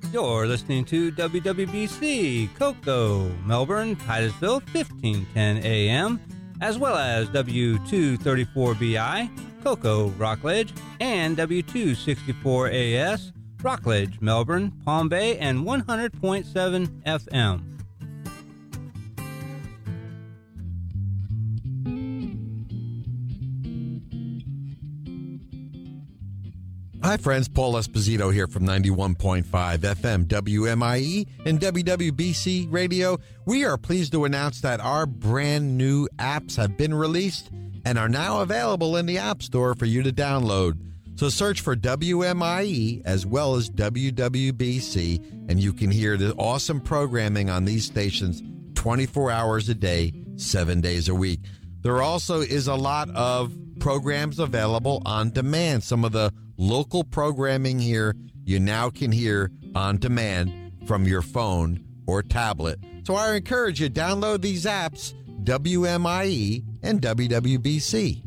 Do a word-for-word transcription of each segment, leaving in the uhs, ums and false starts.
You're listening to W W B C, Cocoa, Melbourne, Titusville, fifteen ten A M, as well as W two thirty-four B I, Cocoa, Rockledge, and W two sixty-four A S, Rockledge, Melbourne, Palm Bay, and one hundred point seven F M. Hi friends, Paul Esposito here from ninety-one point five F M W M I E and W W B C Radio. We are pleased to announce that our brand new apps have been released and are now available in the App Store for you to download. So search for W M I E as well as W W B C, and you can hear the awesome programming on these stations twenty-four hours a day, seven days a week. There also is a lot of programs available on demand. Some of the local programming here you now can hear on demand from your phone or tablet. So I encourage you, download these apps, W M I E and W W B C.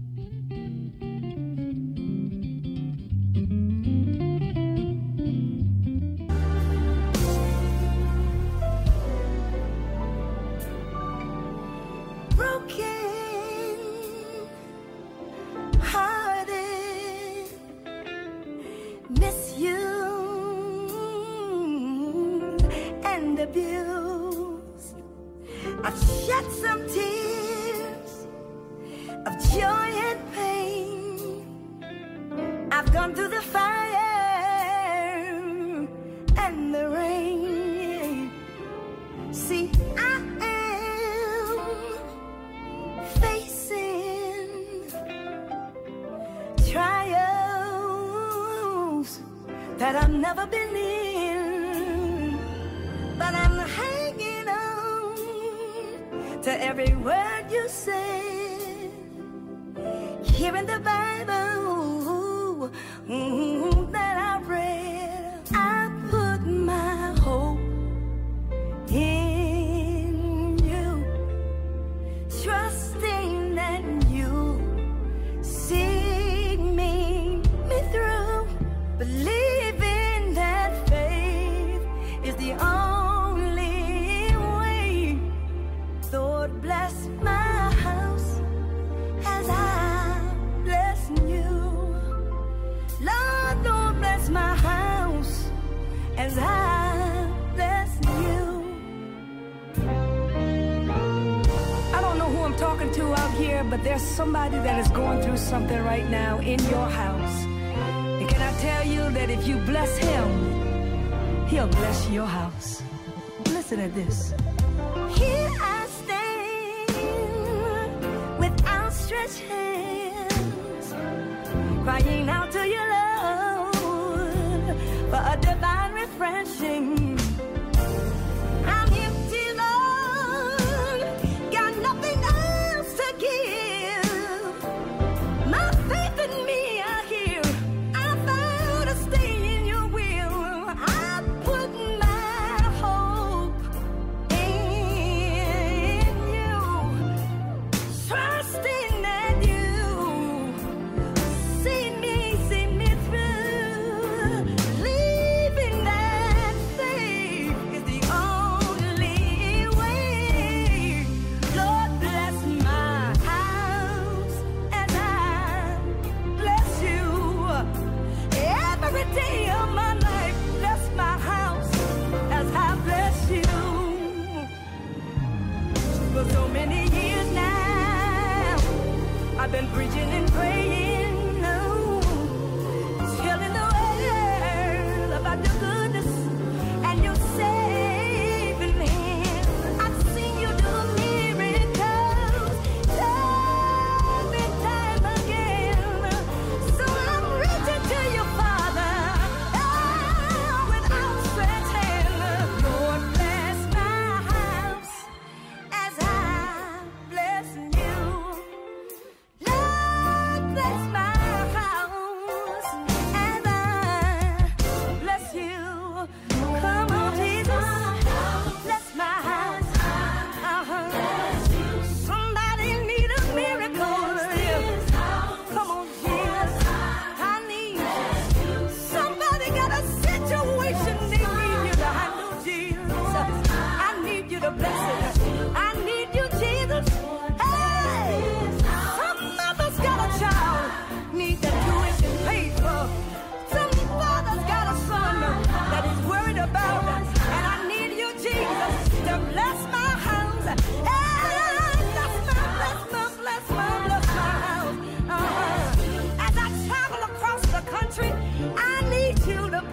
Trusting that you see me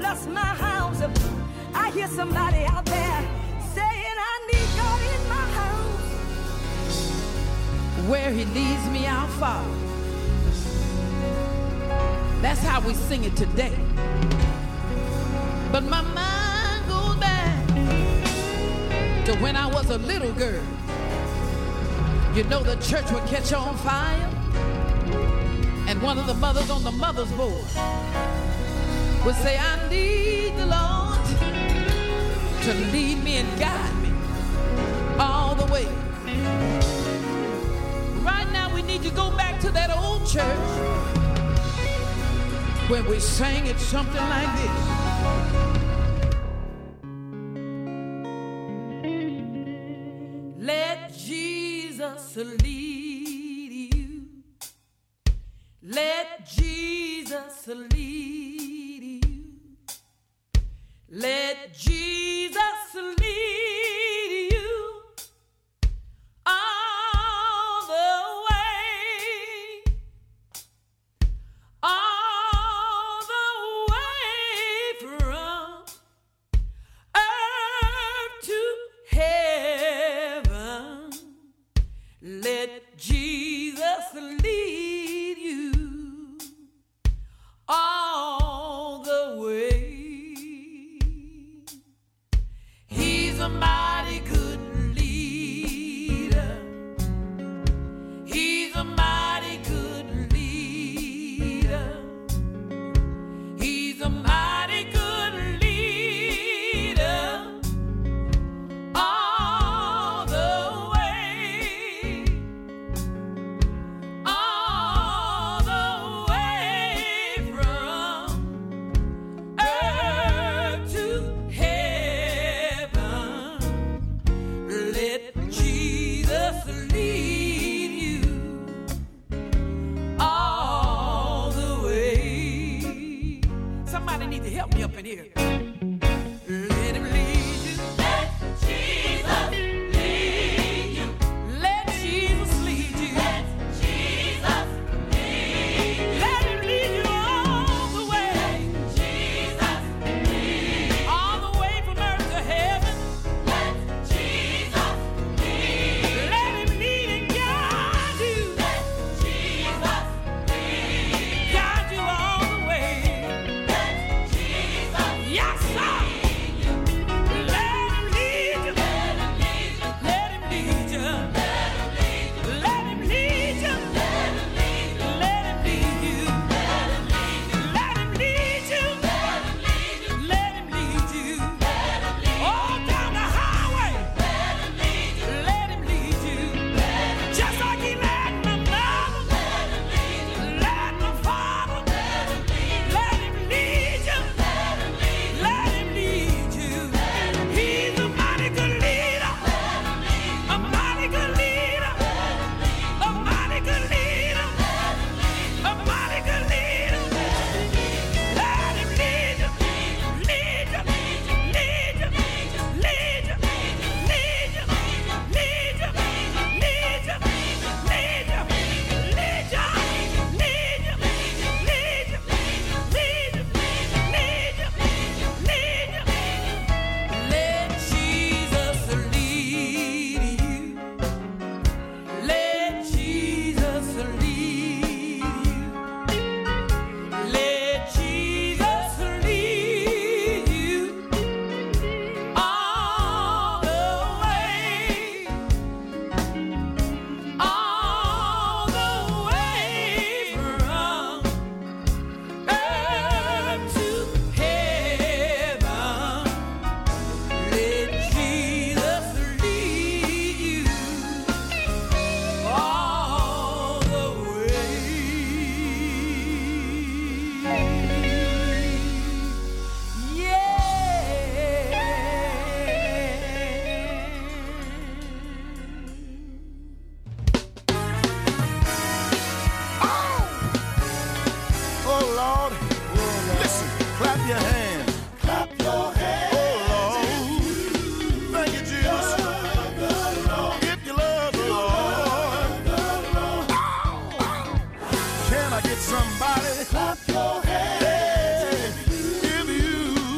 Jesus, my house. I hear somebody out there saying, I need God in my house. Where he leads me, I'll follow. That's how we sing it today. But my mind goes back to when I was a little girl. You know the church would catch on fire, and one of the mothers on the mother's board would say, I need the Lord to lead me and guide me all the way. Right now we need to go back to that old church when we sang it something like this. Let Jesus lead you. Let Jesus lead you. Let Jesus lead you all the way, all the way from earth to heaven. Let Jesus lead you all the way. He's a mighty good leader. He's a mighty good leader. He's a mighty good leader all the way, all the way from earth to heaven. Let Jesus lead you all the way. Somebody need to help me up in here. Let him lead you. Let Jesus lead you. Let Jesus lead you. Let Jesus lead you. Let him lead you all the way. Let Jesus lead you. All the way from earth to heaven. Let Jesus lead you. Let him lead and guide you. Let Jesus lead you. Guide you all the way. Let Jesus. Yes, sir. Let him lead you. Let him lead you. Let him lead you. Let him lead you. Let him lead you. Let him lead you. All down the highway. Let him lead you. Just like he led my mother. Led my father. Let him lead you. Let him lead you. He's a mighty good leader. A mighty good leader. A mighty good leader. A mighty good leader. Let him lead you. Lead you. Lead you. Lead you. Lead you. Lead you. Lead you. Lead you. Lead you. Lead you. Lead you. Lead you. Lead you. Lead you. Lead you. Let Jesus lead you. Let Jesus lead you. Let Jesus lead you all the way, all the way from earth to heaven. Let Jesus lead you all the way. Oh Lord, listen, clap your hands. Clap your hands. Oh Lord, thank you, Jesus. If you love the Lord, can I get somebody? Clap your hands. If you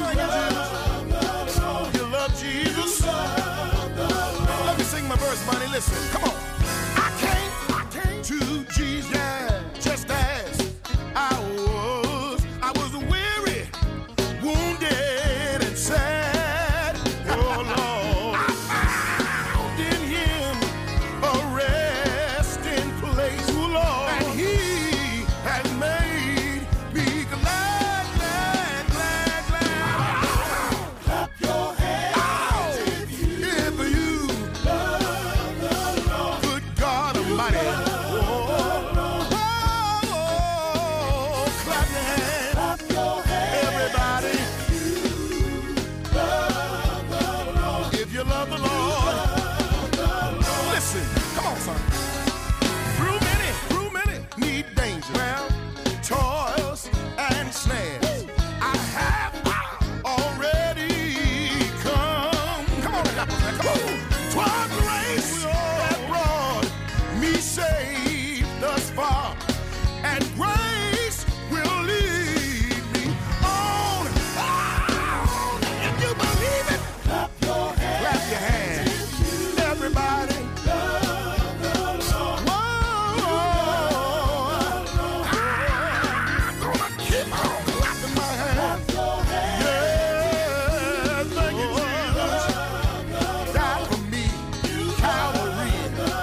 your hands. Clap your hands. Everybody. Love the Lord. If you love the Lord. Love the Lord. Listen, come on, son. Through many, through many need danger. Well, toils and snares. I have already come. Come on, come on. Twas grace that brought me safe thus far, and grace will lead me on. on. If you believe it, clap your hands. Clap your hands. Everybody. Love the Lord. Whoa. I'm gonna keep on clapping my hands. Yeah, thank you, Jesus. Died for me, Calvary.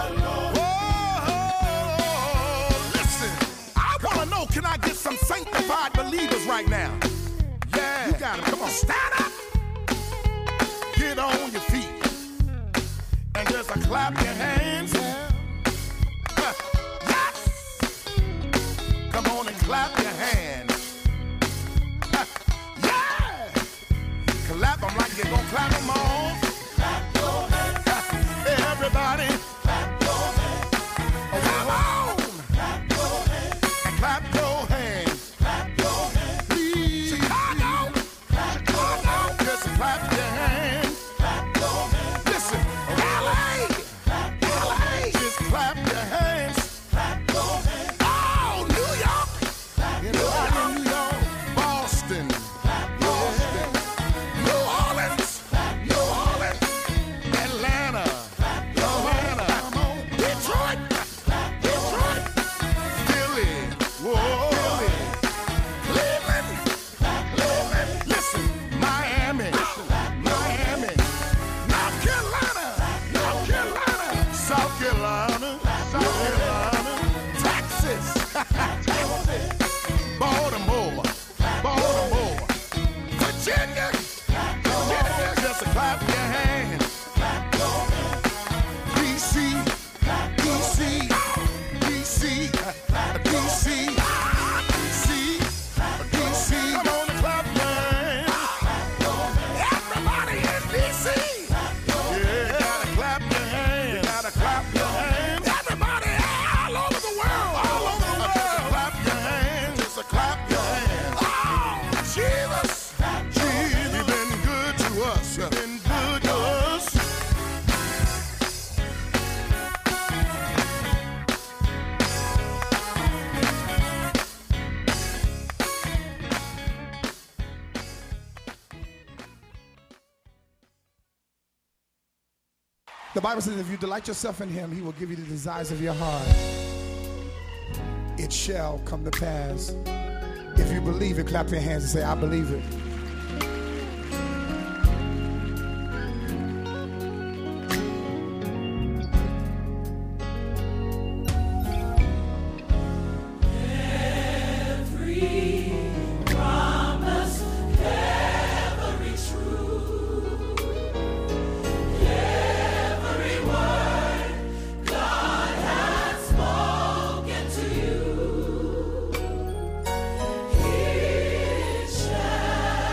Whoa, listen, I wanna know, can I get some sanctified believers right now? Yeah, you got it. Come on, stand up, get on your feet, and just uh, clap your hands. Huh. Yes, come on and clap your hands. Huh. Yeah, clap them like you're gonna clap them all. Clap your hands. Huh. Everybody, clap your hands. Oh, come on, clap your hands. And clap your hands. Clap your hands. Please. Chicago, clap Chicago. Just clap your hands. Clap your hands. Listen, L A, clap your hands. Just clap your hands. Clap your hands. Oh, New York, clap you know, your hands. New York, Boston, clap your hands. New Orleans, clap New Orleans, Atlanta, clap your Atlanta, hands. Detroit, clap Detroit, Philly, whoa, Philly, Cleveland, clap Cleveland. Listen, Miami, Miami, North Carolina, North Carolina, South Carolina, South Carolina, Texas, Texas, Baltimore, Baltimore, Virginia, Virginia. Just clap your hands. D C, D C, D C, D C, D C, come on and clap your hands. Everybody in D C, yeah, gotta clap your hands. Gotta clap your hands. Everybody all over the world, all over the world. Just clap your hands. Just clap your hands. Oh, Jesus, Jesus, you've been good to us. You've been good to us. The Bible says if you delight yourself in him, he will give you the desires of your heart. It shall come to pass. If you believe it, clap your hands and say, I believe it. He shall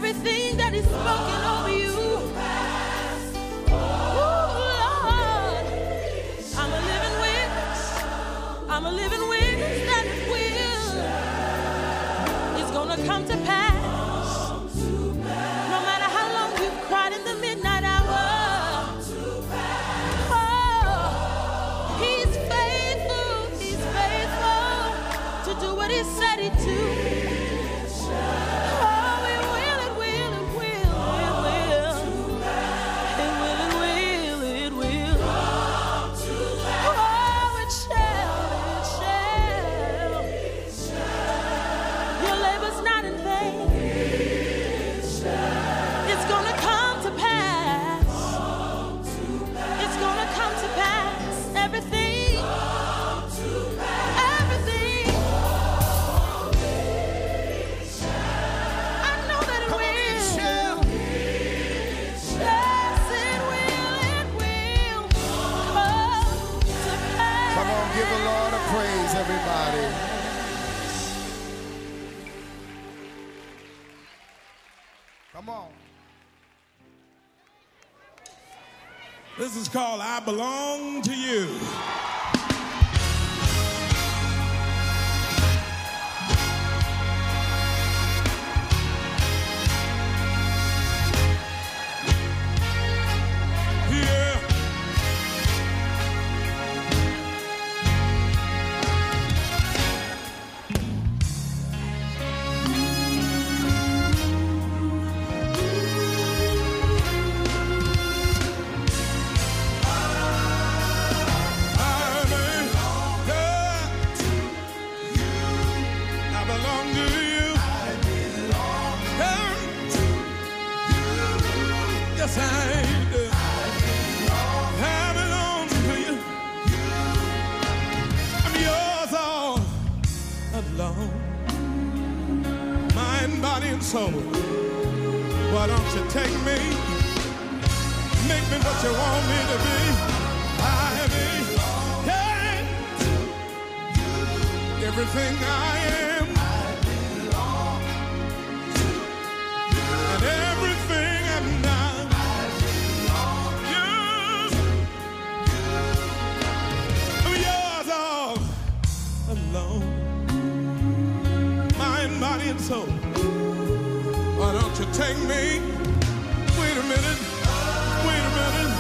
everything that is spoken over you. I'm a living witness that it will. It's gonna come to pass. No matter how long you've cried in the midnight hour. Oh, he's faithful, he's faithful to do what he said he'd do. Oh, it will, it will, it will, it will. It will, it will, it will. Oh, it shall. Everything, everything. I know that it will. Yes, it will, it will come to pass. Come on, give the Lord a praise, everybody. Come on. This is called I Belong to You. Yeah. Soul. Why don't you take me, make me what you want me to be? I be, yeah, everything I am, and everything I'm not. You, yours all alone, mind, body, and soul. Why don't you take me? Wait a minute. Wait a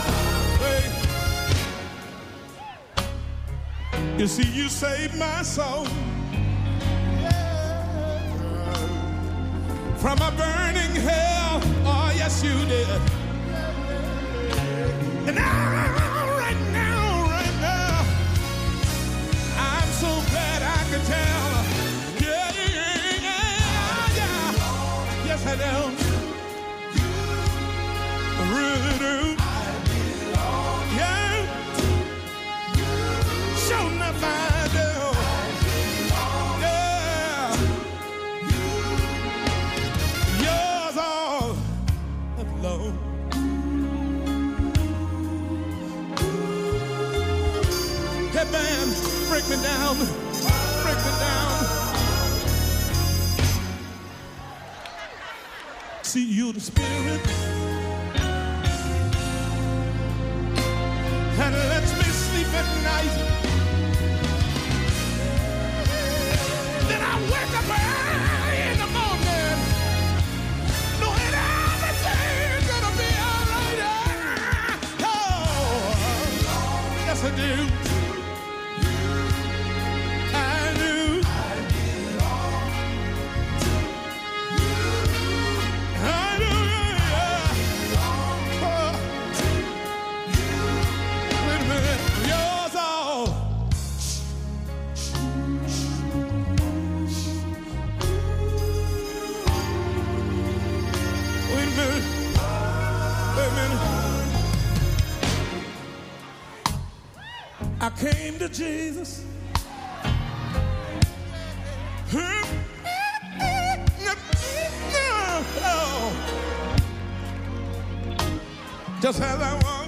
minute. Wait. You see, you saved my soul, yeah, from a burning hell. Oh, yes, you did. And now, right now, right now, I'm so glad I could tell. Yes, I do. I really do. Yeah. Sure enough, I do. Yeah. Yours all alone. Hey, band, break me down. Break me down. See you the spirit and lets me sleep at night. Then I wake up early in the morning knowing everything's gonna be all right. Oh, yes I do. I came to Jesus. Just as I was.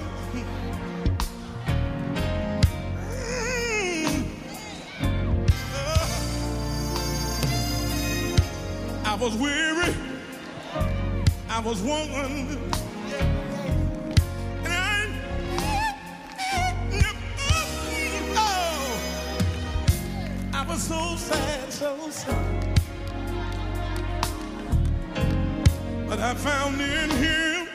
I was weary. I was one. And I, oh, I was so sad, so sad. But I found in him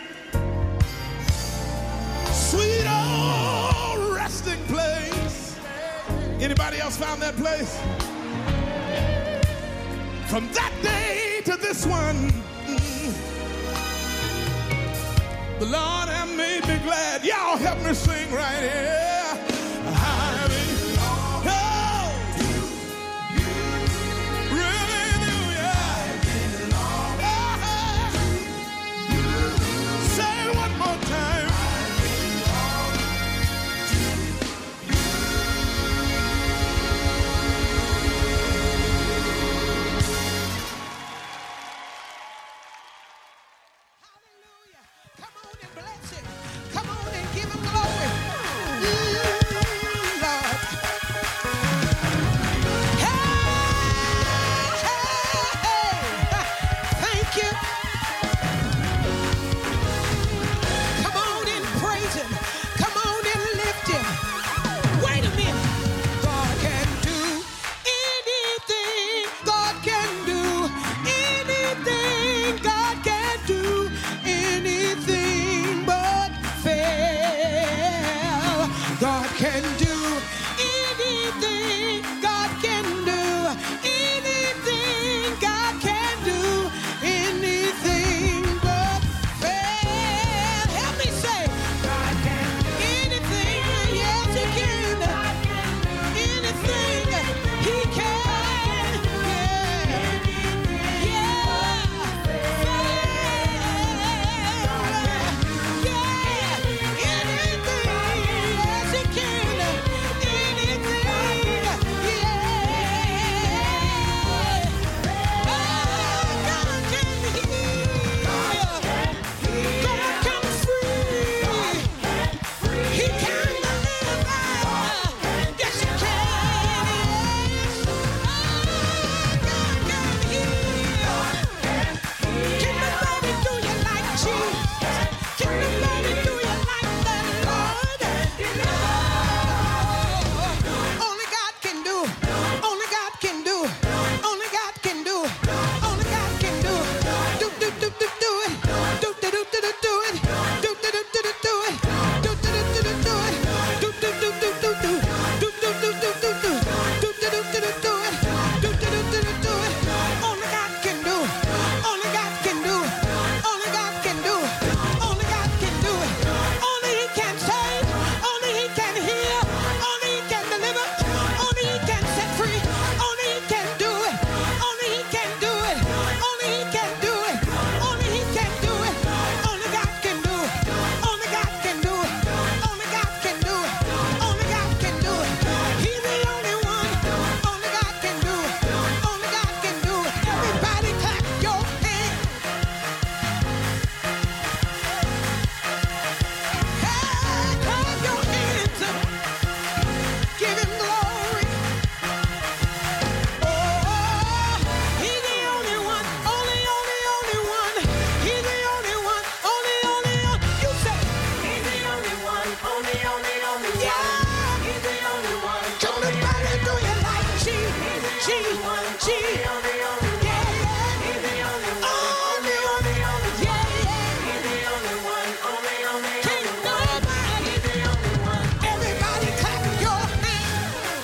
sweet old resting place. Anybody else found that place? From that day to this one, the Lord has made me glad. Y'all help me sing right here. I belong to you. Really do, yeah. Say it one more time.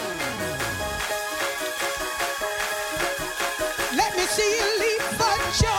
See you leave for joy.